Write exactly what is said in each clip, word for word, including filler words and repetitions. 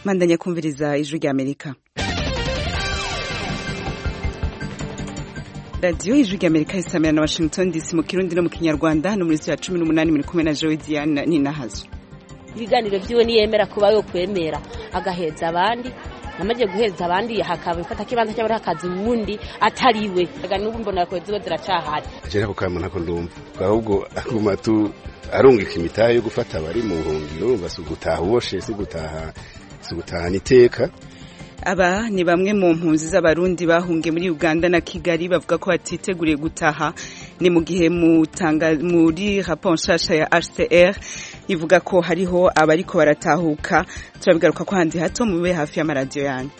Mandanya kumviriza ijwi rya Amerika. Radio ijwi rya Amerika isamira na Washington D C mu Kirundi no mu Kinyarwanda no muri ya cumi n'umunani muri kumwe na Joy Diane Ninahazo. Ibiganiro byiwe ni yemera kuba yo kwemera agaheza abandi namaje guheza abandi hakaba ifata kibanza cy'abari hakazi ubundi atariwe aga n'ubu mbona ko ziba ziracahari je nako kamana ko ndumva ahubwo aguma tu arungika imitahe yo gufata abari mu buhungiro basugutaha uboshe sigutaha sigutaha niteka. Aba ni bamwe mu mpunzi z'abarundi bahunge muri Uganda na Kigali bavuga ko batiteguriye gutaha ni mu gihe muri rapport nshasha ya H C R ivuga ko hariho abariko baratahuka. Turabigaruka ko handi hato mube hafi y'amaradiyo yanyu.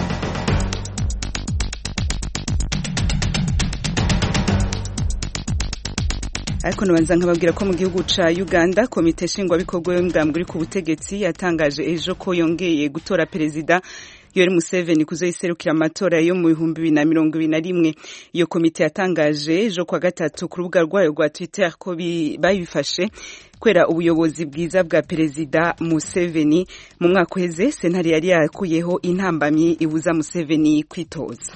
Ariko nabanza nkababwira ko mu gihugu ca Uganda komite nshingwabikorwa y'umugambwe uri ku butegetsi yatangaje ejo ko yongeye gutora perezida Yoweri Museveni kuzoyiserukira amatora yo mu bihumbi bibiri na mirongo ibiri na rimwe. Iyo komite yatangaje ejo kwa gatatu ku rubuga rwayo rwa Twitter ko bayifashe kwera ubuyobozi bwiza bwa perezida Museveni. Mu mwaka uheze sentare yari yakuyeho intambamyi ibuza Museveni kwitoza.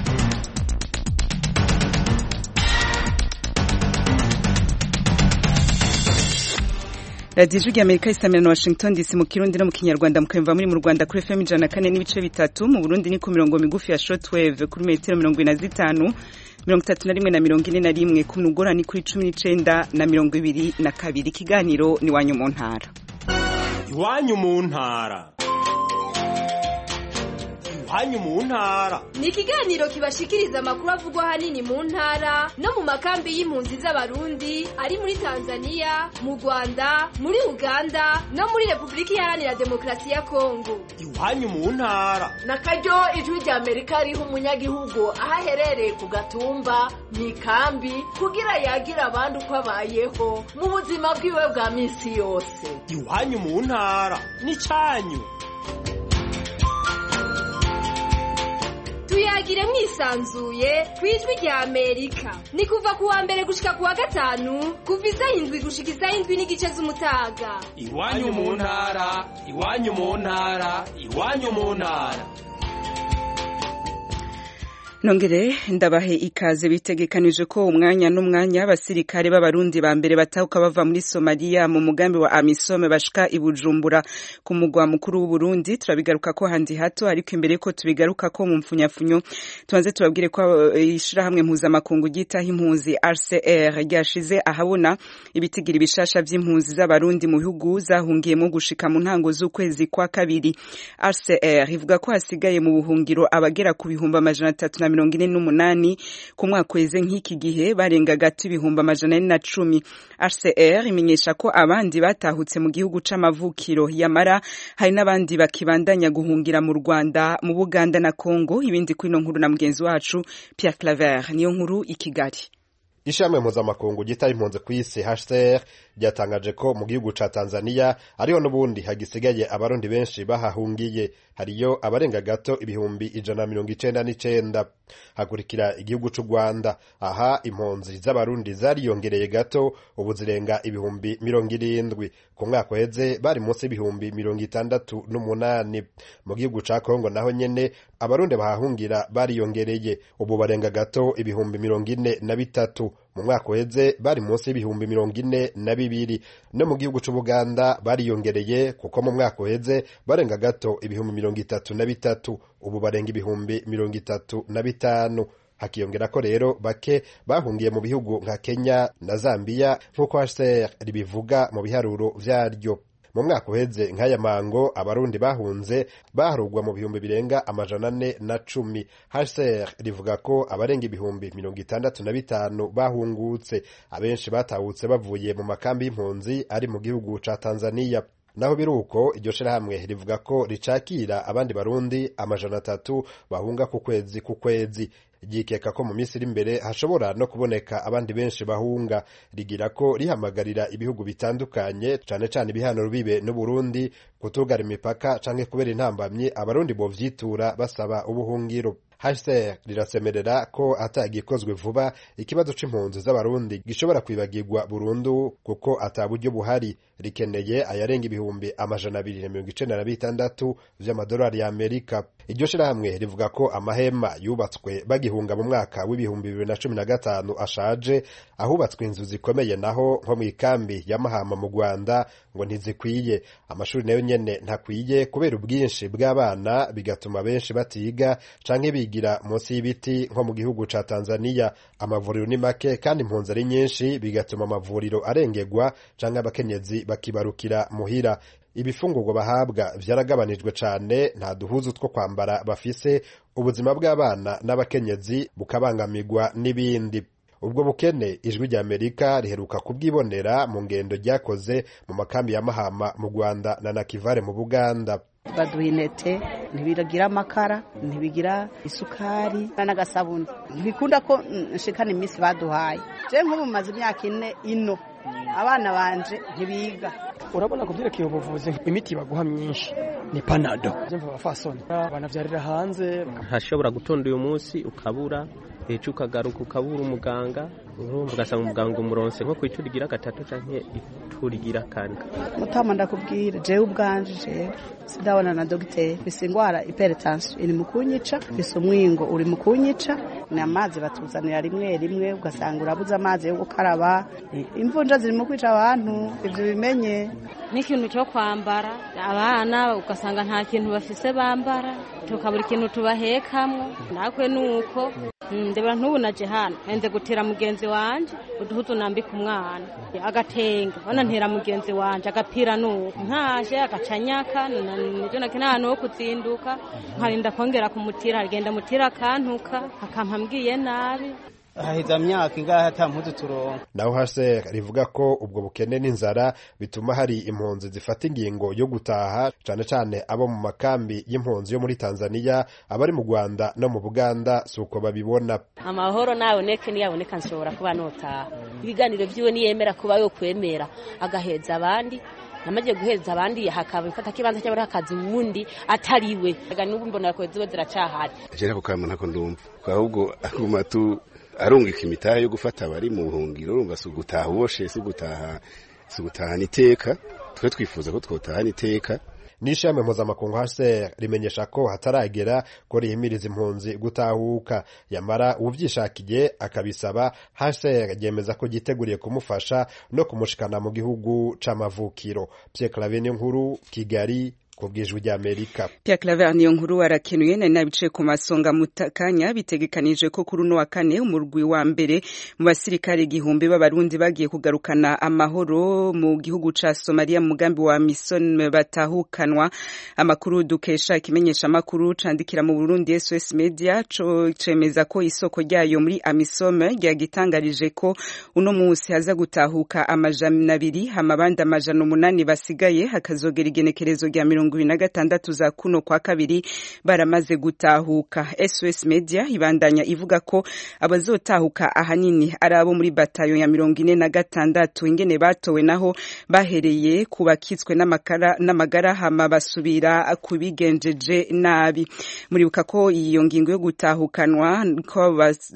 Radio Ijwi Amerika isamira na Washington D C mu Kirundi no mu Kinyarwanda mukemva muri mu Rwanda kuri F M ijana na kane n'ibice bitatu, mu Burundi ni ku mirongo migufi ya shortwave kuri metero mirongo ine na zitanu, mirongo itatu na rimwe na mirongo ine na rimwe, ku mugora ni kuri cumi n'icenda na mirongo ibiri na kabiri. Ikiganiro ni Iwanyu mu Ntara. Iwanyu mu Ntara. Iwanyu mu Ntara ni ikiganiro kibashikiriza amakuru avugwa hanini mu ntara no mu makambi y'impunzi z'abarundi ari muri Tanzania, mu Rwanda, muri Uganda no muri Republika Iharanira Demokarasi ya Kongo. Iwanyu mu Ntara na karyo ijwi rya Amerika riho umunyagihugu ahaherereye ku gatumba ni kambi kugira yagira abandi uko abayeho mu buzima bwiwe bwa minsi yose. Iwanyu mu Ntara ni cyanyu. Tuyagire mwisanzuye kwijwi rya Amerika. Ni kuva kuwa mbere gushika kuwa gatanu kuva isaha indwi gushika isaha indwi n'igice z'umutaga. Iwanyu mu Ntara, Iwanyu mu Ntara, Iwanyu mu Ntara. Nongere ndabahe ikaze. Bitegekanije ko umwanya n'umwanya abasirikare b'abarundi ba mbere batahuka bava muri Somalia mu mugambi wa AMISOM bashika i Bujumbura ku mugwa mukuru w'u Burundi. Turabigaruka ko handi hato, ariko imbere ko tubigaruka ko mu mfunyafunyo tubanze tubabwire ko ishirahamwe mpuzamakungu ryitaho impunzi R C R ryashize ahabona ibitigira bishasha vy'impunzi z'abarundi mu bihugu zahungiyemo gushika mu ntango z'ukwezi kwa kabiri. R C R ivuga ko hasigaye mu buhungiro abagera ku bihumbi amajana atatu na mirongo ine n'umunani, ku mwaka weze nk'iki gihe barenga gato ibihumbi amajana ane na cumi. R C R imenyesha ko abandi batahutse mu gihugu c'amavukiro, yamara hari n'abandi bakibandanya guhungira mu Rwanda, mu Buganda na Kongo. Ibindi kwino nkuru na mugenzi wacu Pierre Claver niyo nkuru i Kigali. Ishami mpuzamakungu gitaye impunzi ku isi H C R ryatangaje ko mu gihugu ca Tanzania ariho n'ubundi hagisigaye abarundi benshi bahahungiye, hariyo abarenga gato ibihumbi ijana na mirongo icenda n'icenda. Hakurikira igihugu c'u Rwanda, aha impunzi z'abarundi zariyongereye gato, ubu zirenga ibihumbi mirongo irindwi. Ku mwaka uheze bari munsi y'ibihumbi mirongo itandatu n'umunani. Mu gihugu ca Kongo naho nyene abarundi bahahungira bariyongereye, ubu barenga gato ibihumbi mirongo ine na bitatu. Mu mwaka uheze bari munsi y'ibihumbi mirongo ine na bibiri. No mu gihugu c'u Buganda bariyongereye, kuko mu mwaka uheze barenga gato ibihumbi mirongo itatu na bitatu, ubu barenga ibihumbi mirongo itatu na bitanu. Hakiyongera ko rero bake bahungiye mu bihugu nka Kenya na Zambia nk'uko H C R ribivuga mu biharuro vyaryo. Mu mwaka uheze nk'aya mango abarundi bahunze baharugwa mu bihumbi birenga amajana ane na cumi. H C R rivuga ko abarenga ibihumbi mirongo itandatu na bitanu bahungutse, abenshi batahutse bavuye mu makambi y'impunzi ari mu gihugu ca Tanzania. Naho biruko iryo shirahamwe rivuga ko ricakira abandi barundi amajana atatu bahunga ku kwezi ku kwezi. Ryikeka ko mu minsi iri imbere hashobora no kuboneka abandi benshi bahunga. Rigira ko rihamagarira ibihugu bitandukanye cane cane ibihanuro bibe n'u Burundi kutugara imipaka canke kubera intambamye abarundi bovyitura basaba ubuhungiro. H C R rirasemerera ko atagikozwe vuba ikibazo c'impunzi z'abarundi gishobora kwibagirwa burundu kuko ataburyo buhari, rikeneye ayarenga ibihumbi amajana abiri na mirongo icenda na bitandatu vy'amadolari ya Amerika. Iryo shirahamwe rivuga ko amahema yubatswe bagihunga mu mwaka w'ibihumbi bibiri na cumi na gatanu ashaje, ahubatswe inzu zikomeye naho nko mw'ikambi ya Mahama mu Rwanda ngo ntizikwiye. Amashuri nayo nyene ntakwiye kubera ubwinshi bw'abana, bigatuma benshi batiga canke bigira munsi y'ibiti nko mu gihugu ca Tanzania. Amavuriro ni make kandi impunzi ari nyinshi, bigatuma amavuriro arengerwa canke abakenyezi bakibarukira muhira. Ibifungurwa bahabwa vyaragabanijwe cane, nta duhuzu two kwambara bafise, ubuzima bw'abana n'abakenyezi bukabangamirwa n'ibindi. Ubwo bukene ijwi rya Amerika riheruka kubwibonera mu ngendo ryakoze mu makambi ya Mahama mu Rwanda na Nakivale mu Buganda. Baduha intete, ntibiragira amakara, ntibigira isukari n'agasabuni, ntibikunda ko nshikana iminsi baduhaye. Je nk'ubu maze imyaka ine ino, abana banje ntibiga. Urabona ko byerekeye ubuvuzi imiti baguha myinshi ni panado. Je mva bafasoni banavyarira hanze, hashobora gutonda uyu munsi ukabura, ejo ukagaruka ukabura umuganga, urumva ugasanga umuganga umuronse nko kwiturigira gatatu canke iturigira kane. Mutama ndakubwira jewe ubwanje je sidabona na docteur bisingwara hypertension iri mukunyica, bisumwingo uri mukunyica, ni amazi batuzanira rimwe rimwe ugasanga urabuza amazi yo gukaraba, imvunja ziri mu kwica abantu. Ivyo bimenye n'ikintu cyo kwambara, abana ugasanga nta kintu bafise bambara, tukabura ikintu tubahekamwo. Nakwe nuko ndeba ntubu naje hano enze gutera mugenzi wanje uduhuzu nambika umwana agatenge, bana ntera mugenzi wanje agapira nuko ntaje agacanyaka, nijo nakinano kuzinduka nkarinda kongera kumutira, agenda mutira kantuka akampambwiye nabi. Haheza myaka ingahe atampuzu turonka. Naho H C R rivuga ko ubwo bukene n'inzara bituma hari impunzi zifata ingingo yo gutaha, cane cane abo mu makambi y'impunzi yo muri Tanzania, abari mu Rwanda no mu Buganda suko babibona. Amahoro naboneke niyaboneka nshobora kuba notaha. Ibiganiro vyiwe niyemera kuba yo kwemera agaheza abandi, namaje guheza abandi hakaba ifata kibanza cy'abari hakazi wundi atariwe. Aga nubu mbona ko ziwe ziracahari. Je nako kamana ko ndumva. Ahubwo aguma tu arungika imitahe yo gufata abari mu buhungiro, urumva si ugutaha uboshe, si ugutaha si ugutahana iteka. Twe twifuza ko twotahana iteka. N'ishami mpuzamakungu H C R rimenyesha ko hataragera ko rihimiriza impunzi gutahuka, yamara uvyishakiye akabisaba. H C R ryemeza ko giteguriye kumufasha no kumushikana mu gihugu c'amavukiro. Pierre Claver Nkuru, Kigali, kubwijwe rya Amerika. Pierre Claver niyo nkuru arakenuye na nabice ku masonga mutakanya bitegekanije ko kuri no wa kane umurwi wa mbere mu basirikare igihumbi b'abarundi bagiye kugarukana amahoro mu gihugu ca Somalia mu mugambi wa Mission batahukanwa. Amakuru dukesha ikimenyesha makuru candikira mu Burundi S O S Media co cemeza ko isoko ryayo muri Amisom ryagitangarije ko uno munsi haza gutahuka amajana abiri, hamabanda amajana umunani basigaye hakazogera igenekerezo rya mirongo ibiri na gatandatu za kuno kwa kabiri baramaze gutahuka. S O S Media ibandanya ivuga ko abazotahuka ahanini ari abo muri batayo ya mirongo ine na gatandatu, ingene batowe naho bahereye kubakitswe n'amakara n'amagara hama basubira kubigenjeje nabi. Muribuka ko iyo ngingo yo gutahukanwa ko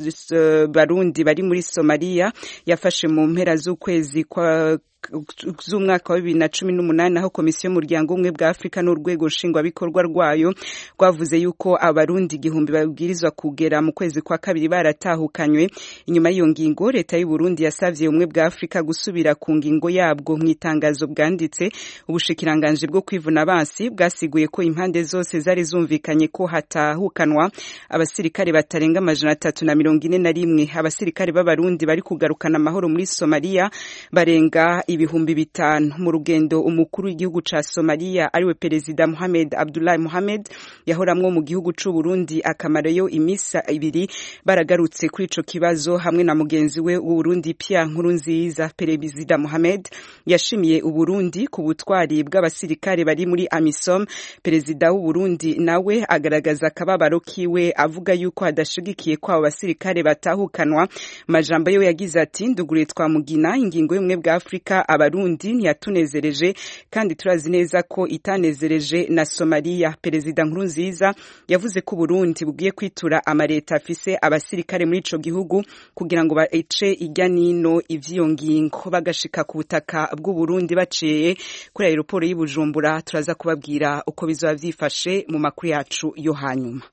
barundi bari muri Somalia yafashe mu mpera z'ukwezi kwa z'umwaka wa bibiri na cumi n'umunani, aho komisiyo y'umuryango umwe bwa Afrika n'urwego nshingwabikorwa rwayo rwavuze yuko abarundi igihumbi babwirizwa kugera mu kwezi kwa kabiri baratahukanywe. Inyuma y'iyo ngingo leta y'u Burundi yasavye umwe bwa Afrika gusubira ku ngingo yabwo. Mu itangazo bwanditse, ubushikiranganje bwo kwivuna abansi bwasiguye ko impande zose zari zumvikanye ko hatahukanwa abasirikare batarenga amajana atatu na mirongo ine na rimwe. Abasirikare b'abarundi bari kugarukana amahoro muri Somalia barenga ibihumbi bitanu. Mu rugendo umukuru w'igihugu ca Somalia ariwe Perezida Mohamed Abdullahi Mohamed yahoramwo mu gihugu c'u Burundi akamarayo imisa ibiri, baragarutse kuri ico kibazo hamwe na mugenzi we w'u Burundi Pierre Nkurunziza. Perezida Mohamed yashimiye u Burundi ku butwari bw'abasirikare bari muri Amisom. Perezida w'u Burundi nawe agaragaza akababaro kiwe avuga yuko hadashigikiye ko abo basirikare batahukanwa. Majambo yo yagize ati ndugure twamugina ingingo y'umwe bwa Afrika igira abarundi ntiyatunezereje kandi turazi neza ko itanezereje na Somalia. Perezida Nkurunziza yavuze ko Burundi bugiye kwitura amareta afise abasirikare muri ico gihugu kugira ngo bace ijya nino ivyo ngingo bagashika ku butaka bw'u Burundi baciye kuri aeroport y'Ibujumbura. Turaza kubabwira uko bizoba vyifashe mu makuru yacu yo hanyuma.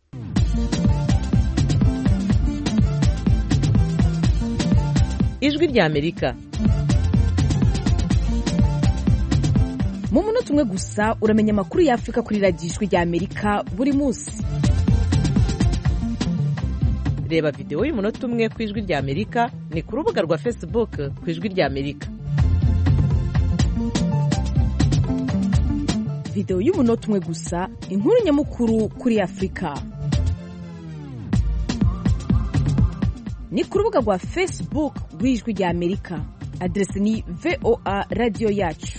Ijwi rya Amerika. Mu munota umwe gusa uramenya amakuru ya Afrika kuri radio Ijwi rya Amerika buri munsi. Reba video y'umunota umwe ku Ijwi rya Amerika ni ku rubuga rwa Facebook ku Ijwi rya Amerika. Video y'umunota umwe gusa, inkuru nyamukuru kuri Afrika. Ni ku rubuga rwa Facebook rw'Ijwi rya Amerika. Adresi ni V O A Radio Yacu.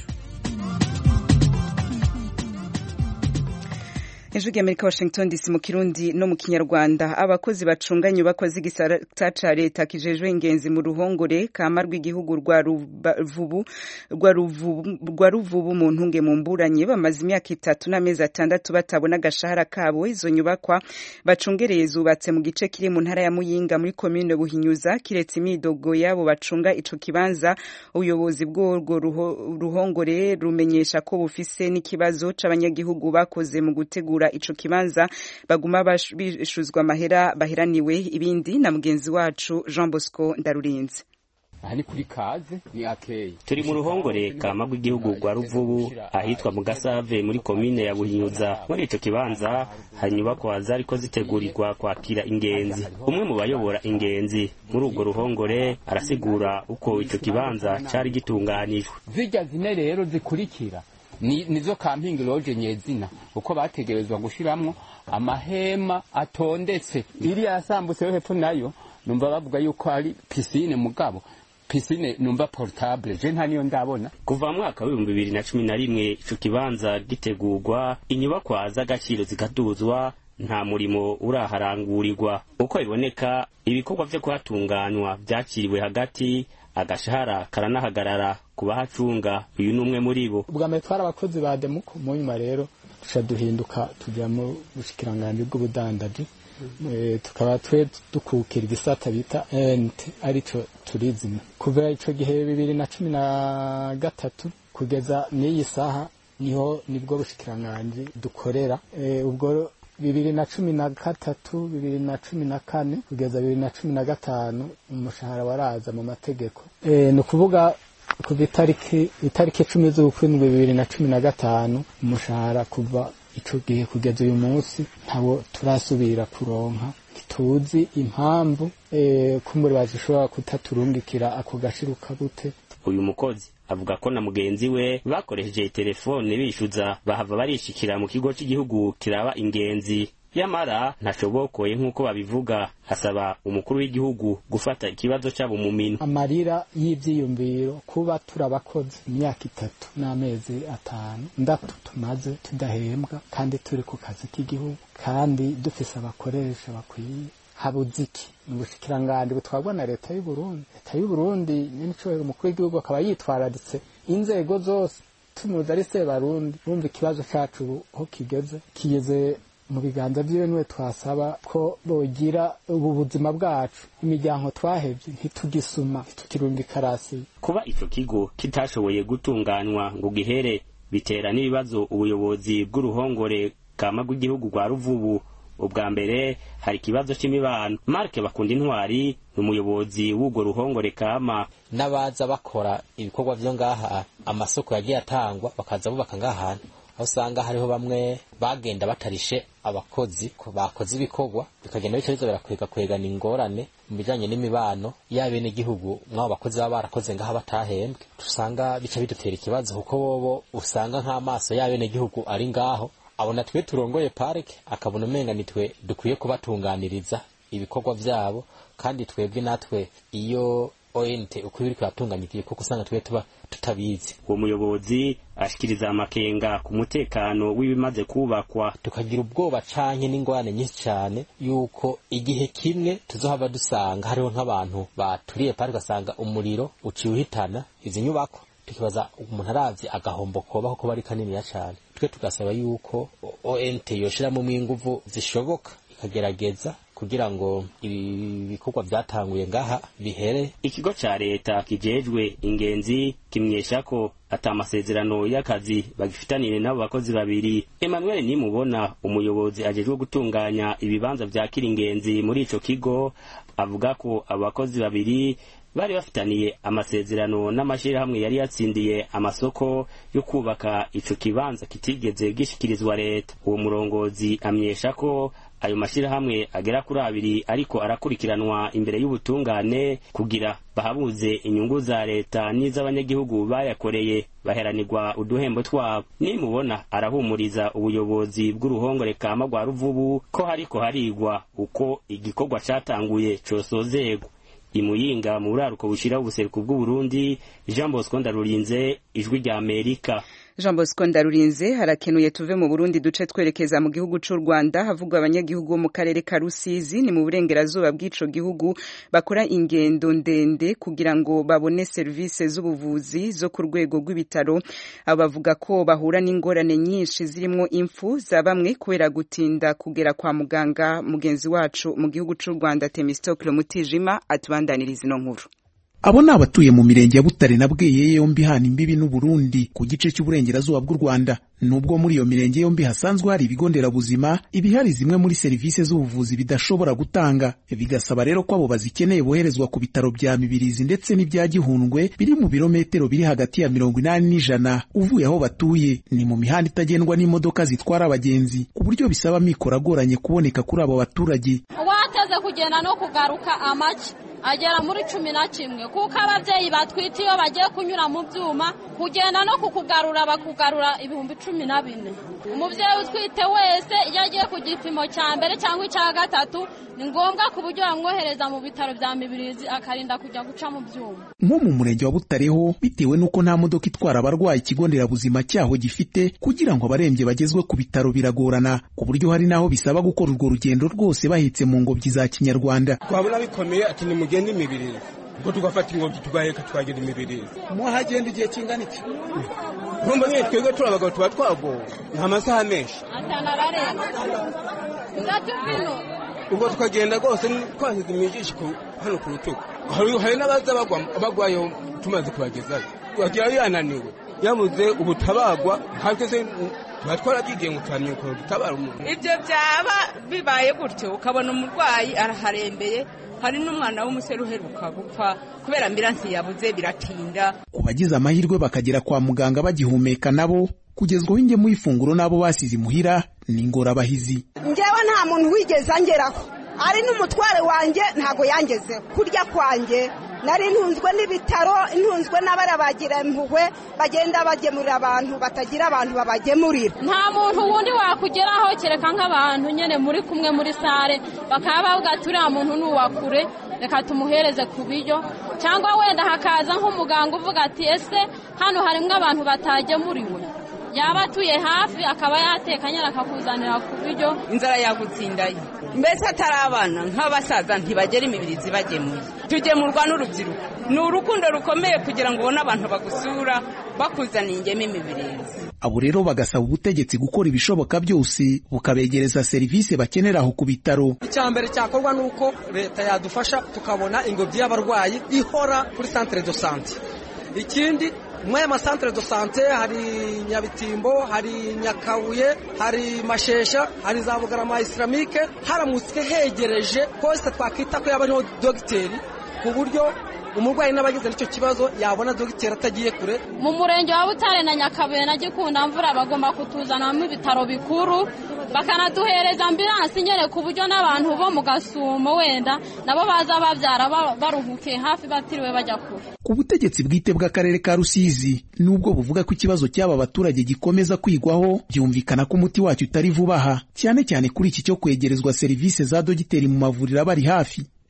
Ijwi rya Amerika, Washington D C mu Kirundi no mu Kinyarwanda. Abakozi bacunga inyubako z'igisata ca leta kijejwe ingenzi mu ruhongore kama rw'igihugu rwa Ruvubu rwa Ruvubu rwa Ruvubu mu ntunge mu mburanye bamaze imyaka itatu n'amezi atandatu batabona agashahara kabo. Izo nyubakwa bacungereye zubatse mu gice kiri mu ntara ya Muyinga muri commune Buhinyuza. Kiretse imidogo yabo bacunga ico kibanza, ubuyobozi bw'urwo ruhongore rumenyesha ko bufise n'ikibazo c'abanyagihugu bakoze mu gutegura ico kibanza baguma bishuzwa amahera baheraniwe. Ibindi na mugenzi wacu Jean Bosco Ndarurinze. Aha ni kuri kaze ni akeye. Turi mu ruhongore kama rw'igihugu rwa Ruvubu ahitwa mu Gasave muri komine ya Buhinyuza. Muri ico kibanza hari nyubako zariko zitegurirwa kwakira ingenzi. Umwe mu bayobora ingenzi muri urwo ruhongore arasigura uko ico kibanza cari gitunganijwe. Zijya zine rero zikurikira ni nizo camping lodge nyezina uko bategerezwa gushiramwo amahema atondetse. Iri yasambutse hepfo nayo numva bavuga yuko ari piscine, mugabo piscine numva portable je nta niyo ndabona. Kuva mu mwaka wa bibiri na cumi na rimwe ico kibanza gitegurwa, inyubakwa z'agaciro zikaduzwa, nta murimo uraharangurirwa. Uko iboneka ibikorwa vyo kuhatunganywa vyakiriwe hagati, agashahara karanahagarara kuba hacunga. Uyu numwe muri bo. Ubwa mbere twara abakozi ba Demuko, mu nyuma rero tusha duhinduka tujya mu bushikiranganje bw'ubudandaji. E, tukaba twe dukukira igisata bita ente arico tourism. Kuva ico gihe bibiri na cumi na gatatu kugeza n'iyi saha niho nibwo bushikiranganje dukorera. E, ubwo bibiri na cumi na gatatu bibiri na cumi na kane kugeza bibiri na cumi na gatanu umushahara waraza mu mategeko. E, no kuvuga ku bitariki itariki cumi z'ukwindwi bibiri na cumi na gatanu umushahara kuva ico gihe kugeza uyu munsi ntawo turasubira kuronka. Tuzi impamvu e, kumuri bazishobora kutaturungikira ako gashiruka gute. Uyu mukozi avuga ko na mugenzi we bakoresheje telefone bishuza bahava barishikira mu kigo cy'igihugu kiraba ingenzi. Yamara ntashobokoye nk'uko babivuga, asaba umukuru w'igihugu gufata ikibazo cyabo mu mino. Amarira y'ivyiyumviro kuba turabakoze imyaka itatu n'amezi atanu ndatu tumaze tudahembwa kandi turi ku kazi k'igihugu kandi dufise abakoresha bakwiye. Habuze iki? Ubushikiranganje butwagwa na leta y'u Burundi. Leta y'u Burundi nyene cyo umukuru w'igihugu akaba yitwararitse inzego zose tumuza ari se Barundi. Bumva ikibazo cyacu ho kigeze kigeze mu biganza byiwe niwe twasaba ko bogira ubu buzima bwacu. Imiryango twahevye ntitugisuma tukirumbi karasi. Kuba ico kigo kitashoboye gutunganywa ngo gihere bitera n'ibibazo ubuyobozi bw'uruhongore kama rw'igihugu rwa Ruvubu. Ubwa mbere hari kibazo c'imibano. Mark Bakunda Intwari n'umuyobozi w'ugo ruhongore kama. Nabaza bakora ibikorwa vyo ngaha amasoko yagiye atangwa bakaza bubaka ngaha, aho usanga hariho bamwe bagenda batarishe abakozi ko bakoze ibikorwa bikagenda bico bizo birakwega kwegana ingorane mu bijanye n'imibano y'abene gihugu mwabo bakozi baba barakoze ngaha batahembwe. Tusanga bica bidutera ikibazo kuko bobo usanga nk'amaso y'abene gihugu ari ngaho, abona twe turongoye parike akabona umenga nitwe dukwiye kubatunganiriza ibikorwa vyabo, kandi twebwe natwe iyo O N T uko biri kwatunganyikiye kuko usanga twe tuba tutabizi. Uwo muyobozi ashikiriza amakenga ku mutekano w'ibimaze kubakwa. Tukagira ubwoba canke n'ingwane nyinshi cyane yuko igihe kimwe tuzohava dusanga hariho nk'abantu baturiye pari gasanga umuriro uciye uhitana izi nyubako, tukibaza umuntu aravye agahombo koba kuko bari kanini cyane. Twe tugasaba yuko O N T yoshiramo mwinguvu zishoboka ikagerageza kugira ngo ibi bikorwa byatanguye ngaha bihere. Ikigo ca leta kijejwe ingenzi kimyesha ko atamasezerano y'akazi bagifitanire nabo bakozi babiri. Emmanuel Nimubona, umuyobozi ajejwe gutunganya ibibanza vya kiringenzi muri ico kigo, avuga ko abakozi babiri bari bafitaniye amasezerano n'amashirahamwe yari yatsindiye amasoko yo kubaka ico kibanza kitigeze gishikirizwa leta. Uwo murongozi amyesha ko ayo mashirahamwe agera kuri abiri ariko arakurikiranwa imbere y'ubutungane kugira bahabuze inyungu za leta n'iz'abanyagihugu bayakoreye baheranirwa uduhembo twabo. Nimubona arahumuriza ubuyobozi bw'uruhongore kama rwa Ruvubu ko hariko harigwa uko igikorwa catanguye cosozegwa. Imuyinga mu buraruko bushira ubuseruko bw'u Burundi, Jean Bosco Ndarurinze, Ijwi rya Amerika. Jean Bosco Ndarurinze, harakenuye tuve mu Burundi duce twerekeza mu gihugu c'u Rwanda, havugwa abanyagihugu bo mu karere ka Rusizi ni mu burengerazuba bw'ico gihugu bakora ingendo ndende kugira ngo babone service z'ubuvuzi zo ku rwego rw'ibitaro. Abavuga ko bahura n'ingorane nyinshi zirimo impfu za bamwe kubera gutinda kugera kwa muganga. Mugenzi wacu mu gihugu c'u Rwanda Themistocle Mutijima atubandaniriza ino nkuru. Abo ni abatuye mu mirenge ya Butare na Bweyeye yombi hana imbibi n'u Burundi ku gice cy'uburengerazuba bw'u Rwanda. Nubwo muri iyo mirenge yombi hasanzwe hari ibigo nderabuzima, ibihari zimwe muri serivisi z'ubuvuzi bidashobora gutanga, bigasaba rero ko abo bazikeneye boherezwa ku bitaro bya Mibirizi ndetse n'ibya Gihundwe biri mu birometero biri hagati ya mirongo inani n'ijana uvuye aho batuye. Ni mu mihanda itagendwa n'imodoka zitwara abagenzi ku buryo bisaba mikoro agoranye kuboneka kuri abo baturage. Wateze kugenda no kugaruka amaki agera muri cumi na kimwe kuko abavyeyi batwite iyo bagiye kunyura mu byuma kugenda no kukugarura bakugarura ibihumbi cumi na bine. Umuvyeyi utwite wese iyo agiye ku gipimo cya mbere cyangwa icya gatatu ni ngombwa ku buryo bamwohereza mu bitaro bya Mibirizi akarinda kujya guca mu byuma. Nko mu murenge wa Butareho, bitewe nuko nta modoka itwara abarwayi ikigo nderabuzima cyaho gifite kugira ngo abarembye bagezwe ku bitaro biragorana, ku buryo hari naho bisaba gukora urwo rugendo rwose bahetse mu ngobyi za Kinyarwanda. Twabona bikomeye ati ni mugende Mibirizi ngo tugafata ingobyi tugaheka twagera Mibirizi. Muhagenda igihe kingana iki? Urumva nyine twebwe turabagabo tuba twagowe nta masaha menshi atanararenga ndatuvino ubwo tukagenda rwose twashyize imijisho hano ku rutugu. Hari n'abaza bagwayo tumaze kubagezayo wagira yananiwe yabuze ubutabagwa hatwe se batwara gigiye ngo twamye ko dutabara umuntu. Ibyo byaba bibaye gutyo ukabona umurwayi araharembeye, hari n'umwana w'umusore uheruka gupfa kubera ambulansi yabuze biratinda. Kubagize amahirwe bakagera kwa muganga bagihumeka nabo kugezwaho ingemu y'ifunguro nabo basize imuhira ni ingorabahizi. Ngewe nta muntu wigeze angeraho, ari n'umutware wanjye ntago yangeze kurya kwanjye. Nari ntunzwe n'ibitaro, ntunzwe n'abarabagira impuhwe bagenda bagemurira abantu batagira abantu babagemurira. Nta muntu wundi wakugeraho kereka nk'abantu nyene muri kumwe muri sare bakaba bavuga turiya muntu n'uwakure reka tumuhereze ku biryo, cyangwa wenda hakaza nk'umuganga uvuga ati ese hano harimwo abantu batagemuriwe, yaba atuye hafi akaba yatekanye akakuzanira ku biryo. Inzara yagutsindaye mbese atari abana nk'abasaza ntibagera Imibirizi bagemuye. Tugemurwa n'urubyiruko, ni urukundo rukomeye kugira ngo ubone abantu bagusura bakuzaniye ingeme Imibirizi. Abo rero bagasaba ubutegetsi gukora ibishoboka byose bukabegereza serivisi bakenera aho ku bitaro. Icyambere cyakorwa nuko leta yadufasha tukabona ingobyi y'abarwayi ihora kuri centre de santé. Ikindi mwe ma centre de santé hari Nyabitimbo, hari Nyakabuye, hari Mashesha, hari za Bugarama Islamique, haramutse hegereje kose twakita ko yaba ariho dogiteri ku buryo umurwayi n'abagize icyo kibazo yabona dogiteri atagiye kure. Mu murenge wa Butare na Nyakabuye na Gikunda mvura bagomba kutuzana mu bitaro bikuru bakanaduhereza ambulansi nyene ku buryo n'abantu bo mu Gasumo wenda nabo baza babyara baruhuke hafi batiriwe bajya kure. Ku butegetsi bwite bw'akarere ka Rusizi nubwo buvuga ko ikibazo cy'aba baturage gikomeza kwigwaho, byumvikana ko umuti wacyo utari vuba aha, cyane cyane kuri iki cyo kwegerezwa serivisi za dogiteri mu mavuriro bari hafi.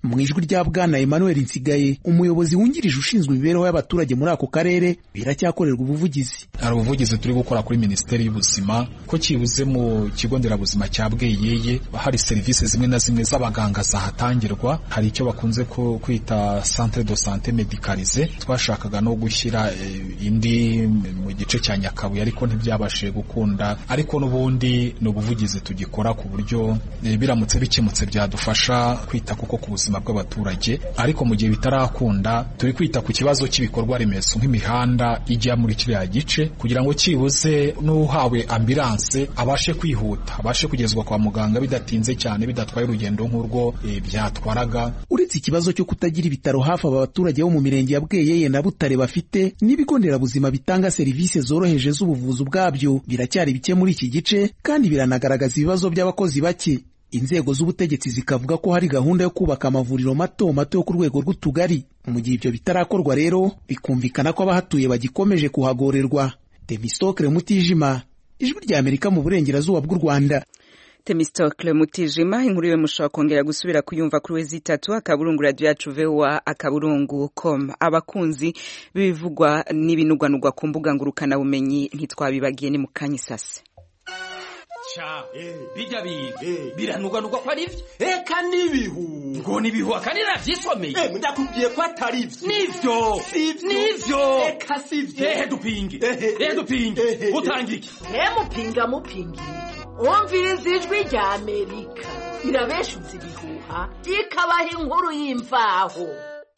mu ijwi rya bwana Emmanuel Nsigaye umuyobozi wungirije ushinzwe imibereho y'abaturage muri ako karere biracyakorerwa ubuvugizi. Hari ubuvugizi turi gukora kuri Minisiteri y'Ubuzima ko kibuze mu kigo nderabuzima cya Bweyeye hari serivisi zimwe na zimwe z'abaganga zahatangirwa, hari icyo bakunze kwita centre de santé médicalisé. Twashakaga no gushyira e, indi mu gice cya Nyakabuye ariko ntibyabashije gukunda, ariko n'ubundi no buvugizi tugikora ku buryo e, biramutse bikemutse byadufasha kwita kuko ku buzima bw'abaturage. Ariko mu gihe bitarakunda turi kwita ku kibazo cy'ibikorwa remezo nk'imihanda ijya muri kiriya gice kugira ngo kibuze n'uhawe ambulance abashe kwihuta, abashe kugezwa kwa muganga bidatinze cyane, bidatwaye urugendo nk'urwo e, byatwaraga. Uretse ikibazo cyo kutagira ibitaro hafi aba baturage bo mu mirenge ya Bweyeye na Butare bafite, n'ibigo nderabuzima bitanga serivisi zoroheje z'ubuvuzi ubwabyo biracyari bike muri iki gice, kandi biranagaragaza ibibazo by'abakozi bake. Inzego z'ubutegetsi zikavuga ko hari gahunda yo kubaka amavuriro mato mato yo ku rwego rw'utugari. Mu gihe ibyo bitarakorwa rero bikumvikana ko abahatuye bagikomeje kuhagorerwa. Temistokle Mutijima, Ijwi rya Amerika mu burengerazuba bw'u Rwanda. Temistokle Mutijima, inkuru yo mushobora kongera gusubira kuyumva kuri wezi itatu akaburungu radio yacu V O A akaburungu com. Abakunzi bibivugwa n'ibinugwanugwa ku mbuga ngurukana bumenyi ntitwabibagiye ni mukanye sase. Cha bijya biga biranugwanugwa ko ari byo eka nibihu ngo nibihu akandi navyisomeye eh ndakubwiye ko atari byo nivyo nivyo eka sivyo eh dupinge eh dupinge utangike eh mupinga mupingi umviriza ijwi rya Amerika irabeshuza ibihuha ikabaha inkuru y'imvaho.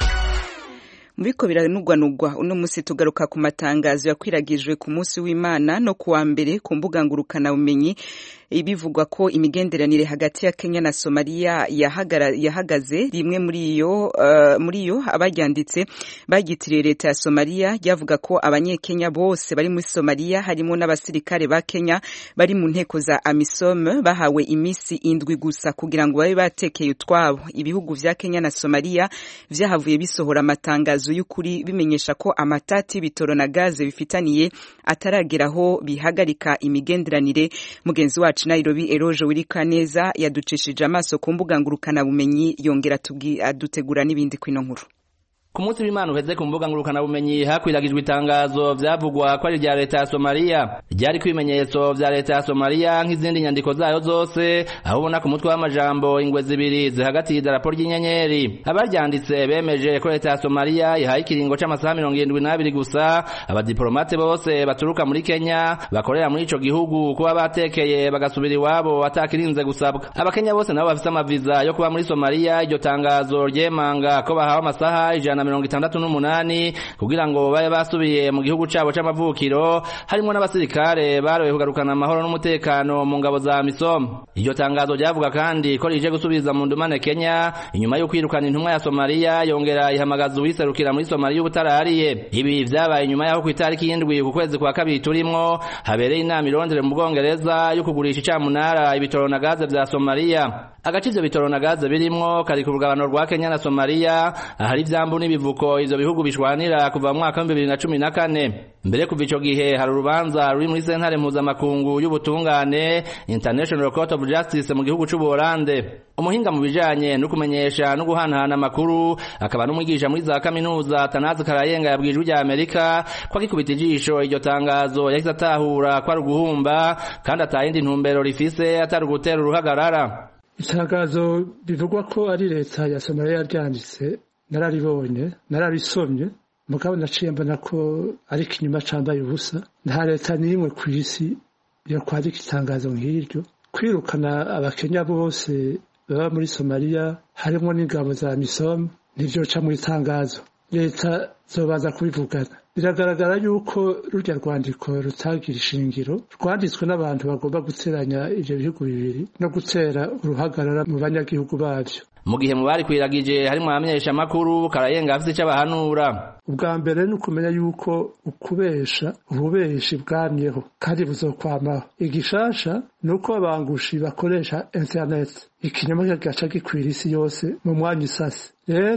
Mubiko biranugwanugwa uno musi tugaruka ku matangazo yakwiragijwe ku munsi w'Imana no kuwa mbere ku mbuga ngurukana bumenyi ibivugwa ko imigenderanire hagati ya Kenya na Somalia yahagara yahagaze rimwe muri iyo uh, muri iyo abaryanditse bagitiriye leta ya Somalia yavuga ko abanyekenya bose bari muri Somalia harimo n'abasirikare ba Kenya bari mu nteko za AMISOM bahawe imisi indwi gusa kugira ngo babe batekeye utwabo. Ibihugu vya Kenya na Somalia vyahavuye bisohora amatangazo y'ukuri bimenyesha ko amatati bitoro na gaze bifitaniye atarageraho bihagarika imigenderanire. Mugenzi wacu Nairobi Eroje Wirikaneza yaducishije amaso ku mbuga ngurukana bumenyi yongera adutegura n'ibindi kwino nkuru. Ku munsi w'Imana uheze ku mbuga ngurukana bumenyi hakwiragijwe itangazo vyavugwa ko ari rya leta ya Somalia ryari kwimenyetso vya leta ya Somalia nk'izindi nyandiko zayo zose, aho ubona ku mutwe w'amajambo ingwe zibiri zihagati y'idarapo ry'inyenyeri. Abaryanditse bemeje ko leta ya Somalia yahaye ikiringo c'amasaha mirongo irindwi n'abiri gusa abadiplomate bose baturuka muri Kenya bakorera muri ico gihugu kuba batekeye bagasubira iwabo atakirinze gusabwa. Abakenya bose nabo bafise amaviza yo kuba muri Somalia. Iryo tangazo ryemanga ko bahawe amasaha ijana mirongo itandatu n'umunani kugira ngo babe basubiye mu gihugu cabo c'amavukiro, harimo n'abasirikare baroye kugarukana amahoro n'umutekano mu ngabo za AMISOM. Iryo tangazo ryavuga kandi ko rije gusubiza mu ndumane Kenya inyuma yo kwirukana intumwa ya Somalia, yongera ihamagaza uwiserukira muri Somalia ubutarariye. Ibi vyabaye inyuma yaho ku itariki y'indwi ku kwezi kwa kabiri turimwo habereye inama irondere mu Bwongereza yo kugurisha icamunara ibitoro na gaze vya Somalia. Agace ivyo bitoro na gaze birimwo kari ku rugabano rwa Kenya na Somalia, ahari ivyambu n'ibivuko ivyo bihugu bishwanira kuva mu mwaka wa bibiri na cumi na kane. Mbere kuva ico gihe hari urubanza ruri muri sentare mpuzamakungu y'ubutungane International Court of Justice mu gihugu c'u Buholande. Umuhinga mu bijanye no kumenyesha no guhanahana amakuru akaba n'umwigisha muri za kaminuza Tanazi Karayenga yabwijwe rya Amerika ko akikubita ijisho iryo tangazo yahise atahura ko ari uguhumba kandi atayindi ntumbero rifise atari ugutera uruhagarara. Itangazo bivugwa ko ari leta ya Somalia ryanditse nararibonye nararisomye mugabo naciye mbona ko ari kinyuma cambaye ubusa. Nta leta n'imwe ku isi yo kwandika itangazo nk'iryo kwirukana abakenya bose baba muri Somalia harimo n'ingabo za AMISOM nivyo ca mu itangazo. Leta zobaza kubivugana. Biragaragara yuko rurya rwandiko rutagira ishingiro rwanditswe n'abantu bagomba guteranya ivyo bihugu bibiri no gutera uruhagarara mu banyagihugu bavyo. Mu gihe mu bari kwiragije harimo abamenyesha makuru Karayenga afite icyo abahanura. Ubwa mbere ni ukumenya yuko ukubesha ububeshi bwamyeho kandi buzokwamaho. Igishasha ni uko abangushi bakoresha internet ikinyoma gaca gikwira isi yose mu mwanya isase. Rero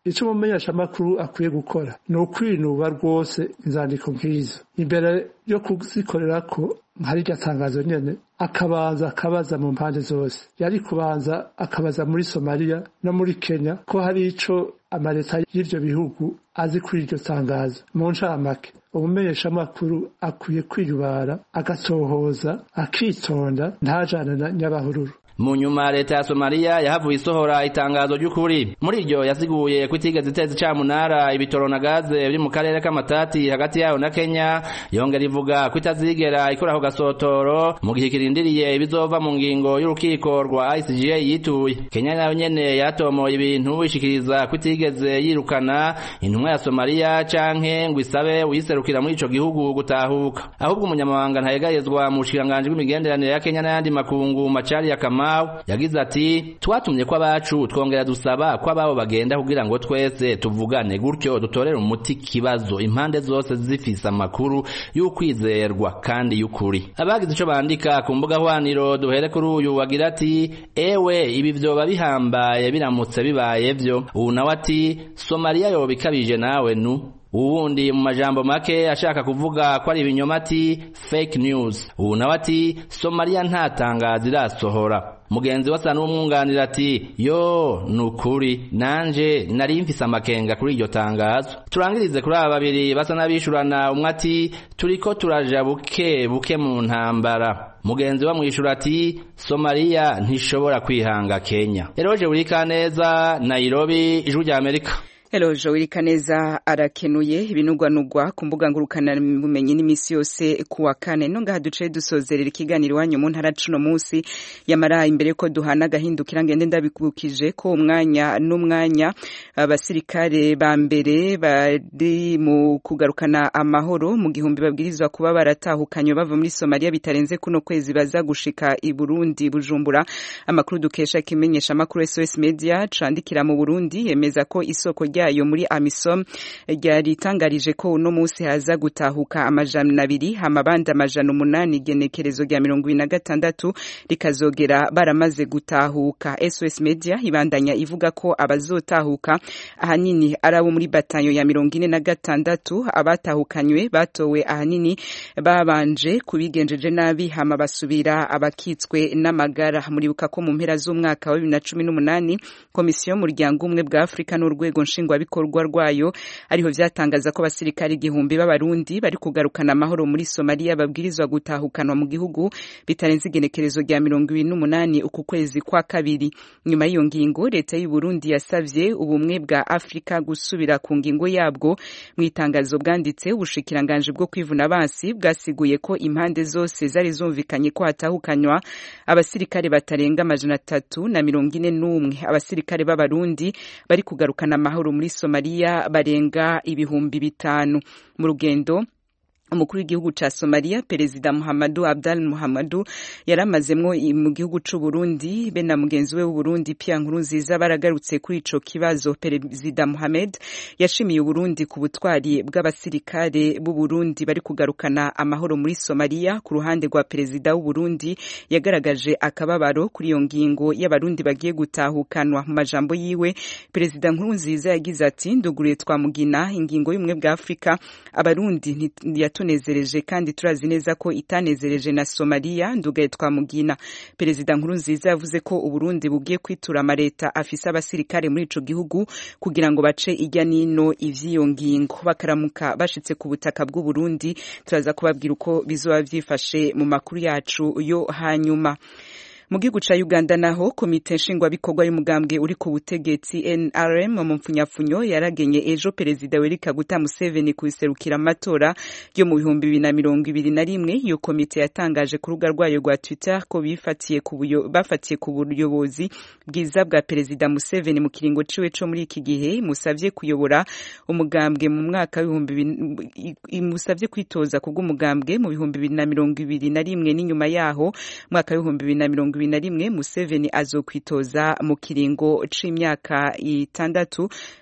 icyo umumenyeshamakuru akwiye gukora ni ukwinuba rwose inzandiko nk'izo imbere yo kuzikorera ko hari iryo tangazo nyene akabanza akabaza mu mpande zose yari kubanza akabaza muri Somalia no muri Kenya ko hari ico amaleta y'ivyo bihugu azi kuri iryo tangazo mu ncamake umumenyeshamakuru akwiye kwiyubara agatohoza akitonda ntajana na nyabahururu. Mu nyuma leta ya Somalia yahavuye isohora itangazo ry'ukuri muri iryo yasiguye ko itigeze iteza icamunara ibitoro na gaze biri mu karere k'amatati hagati yayo na Kenya yongera ivuga ko itazigera ikora ako gasotoro mu gihe kirindiriye ibizova mu ngingo y'urukiko rwa I C J yituye. Kenya nayo nyene yatomoye ibintu ishikiriza ko itigeze yirukana intumwa ya Somalia canke ngo isabe uyiserukira muri ico gihugu gutahuka, ahubwo umunyamabanga ntayegayezwa mu bushikiranganje bw'imigenderanire ya Kenya n'ayandi makungu Machari ya Kamau yagize ati twatumye kwa bacu twongera dusaba kwa babo bagenda kugira ngo twese tuvugane gutyo dutorere umuti kibazo impande zose zifisa amakuru y'ukwizerwa kandi y'ukuri. Abagize ico bandika ku mbuga hwaniro duhere kuri uyu wagira ati ewe ibi vyoba bihambaye biramutse bibaye vyo. Ubu nawe ati Somalia yoba ikabije nawe nu. Uwundi mu majambo make ashaka kuvuga ko ari ibinyoma ati fake news. Ubu nawe ati Somalia nta tangazo irasohora. Mugenzi wasa n'umwunganira ati yo nukuri nanje nari mfise amakenga kuri iryo tangazo. Turangirize kuri aba babiri basa n'abishurana, umwe ati turiko turaja buke buke mu ntambara. Mugenzi wa mwishura ati Somalia ntishobora kwihanga Kenya. Eroje Burikaneza, Nairobi, Ijwi rya Amerika. Hello Joel Kaneza arakenuye ibinugwanugwa ku mbuga ngurukana bumenyi n'imisi yose kuwa kane no ngaha duce dusozerera ikiganiro wanyu mu ntara cuno munsi yamara imbere ko duhana gahindukira ngende ndabikukije ko umwanya n'umwanya abasirikare ba mbere bari mu kugarukana amahoro mu gihumbi babwirizwa kuba baratahukanye bava muri Somalia bitarenze kuno kwezi baza gushika i Burundi Bujumbura. Amakuru dukesha kimenyesha makuru S O S Media candikira mu Burundi yemeza ko isoko yayo muri AMISOM ryaritangarije ko uno munsi haza gutahuka amajana abiri amabanda amajana umunani genekerezo rya mirongo ibiri na gatandatu rikazogera baramaze gutahuka. S O S Media ibandanya ivuga ko abazotahuka ahanini arabo muri batanyo ya mirongo ine na gatandatu abatahukanywe batowe ahanini babanje kubigenjeje nabi hama basubira abakitswe n'amagara. Muribuka ko mu mpera z'umwaka wa bibiri na cumi n'umunani komisiyo y'umuryango umwe bwa Afrika n'urwego nshingwa bikorwa rwayo ariho vyatangaza ko abasirikari igihumbi b'abarundi bari kugarukana amahoro muri Somalia babwirizwa gutahukanwa mu gihugu bitarenze igenekerezo rya mirongo ibiri n'umunani uku kwezi kwa kabiri. Nyuma y'iyo ngingo leta y'u Burundi yasavye ubumwe bwa Afrika gusubira ku ngingo yabwo. Mu itangazo bwanditse ubushikiranganje bwo kwivuna abansi bwasiguye ko impande zose zari zumvikanye ko hatahukanywa abasirikare batarenga amajana atatu na mirongo ine n'umwe. Abasirikare b'abarundi bari kugarukana amahoro muri Somalia barenga ibihumbi bitanu. Mu rugendo umukuru w'igihugu ca Somalia Perezida Muhammadu Abdal Muhammadu yaramazemwo mu gihugu c'u Burundi be na mugenzi we w'u Burundi Pierre Nkurunziza baragarutse kuri ico kibazo. Perezida Mohamed yashimiye u Burundi ku butwari bw'abasirikare b'u Burundi bari kugarukana amahoro muri Somalia. Ku ruhande rwa Perezida w'u Burundi yagaragaje akababaro kuri iyo ngingo y'abarundi bagiye gutahukanwa. Mu majambo yiwe Perezida Nkurunziza yagize ati nduguriye twamugina ingingo y'umwe bwa Afrika abarundi tunezereje kandi turazi neza ko itanezereje na Somalia ndugaye twamugina. Perezida Nkurunziza yavuze ko u Burundi bugiye kwitura amareta afise abasirikare muri ico gihugu kugira ngo bace ijya nino ivyiyo ngingo. Bakaramuka bashitse ku butaka bw'u Burundi turaza kubabwira uko bizoba vyifashe mu makuru yacu yo hanyuma. Mu gihugu ca Uganda naho komite nshingwa bikorwa y'umugambwe uri ku butegetsi N R M mu mfunyafunyo yaragenye ejo Perezida Yoweri Kaguta Museveni kubiserukira amatora yo mu bihumbi bibiri na mirongo ibiri na rimwe. Iyo komite yatangaje ku rubuga rwayo rwa Twitter ko bifatiye ku buyo bafatiye ku buyobozi bwiza bwa Perezida Museveni mu kiringo ciwe co muri iki gihe musavye kuyobora umugambwe mu mwaka w'ibihumbi musavye kwitoza kubw'umugambwe mu bihumbi bibiri na mirongo ibiri na rimwe n'inyuma yaho mwaka w'ibihumbi bibiri na mirongo na rimwe Museveni azokwitoza mu kiringo c'imyaka itandatu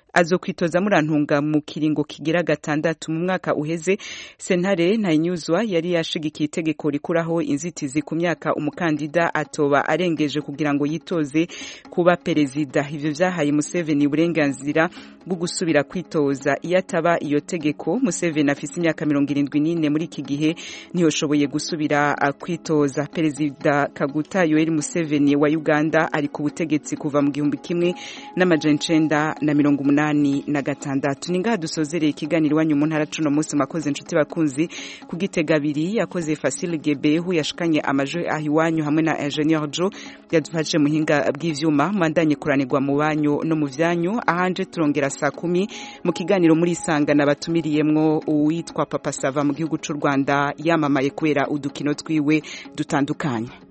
azokwitoza murantunga mu kiringo kigira gatandatu mu mwaka uheze sentare ntayinyuzwa yari yashigikiye itegeko rikuraho inzitizi ku myaka umukandida atoba arengeje kugira ngo yitoze kuba perezida. Ivyo vyahaye Museveni uburenganzira bwo gusubira kwitoza. Iyo ataba iyo tegeko Museveni afise imyaka mirongo irindwi n'ine muri iki gihe ntiyoshoboye gusubira kwitoza. Perezida Kaguta Yoweri Museveni wa Uganda ari ku butegetsi kuva mu gihumbi kimwe n'amajana icenda na mirongo umunani na gatandatu. Ningaha dusozereye ikiganiro wanyu mu ntara cuno munsi makoze inshuti bakunzi ku Gitega abiri yakoze Facile Gebehu yashikanye amajo ahiwanyu hamwe na Engineer Jo yadufashe muhinga bw'ivyuma mandanye kuranirwa mu banyu no mu vyanyu. Ahanje turongera saa kumi mu kiganiro muri Sanga nabatumiriyemwo uwitwa Papa Sava mu gihugu c'u Rwanda yamamaye kubera udukino twiwe dutandukanye.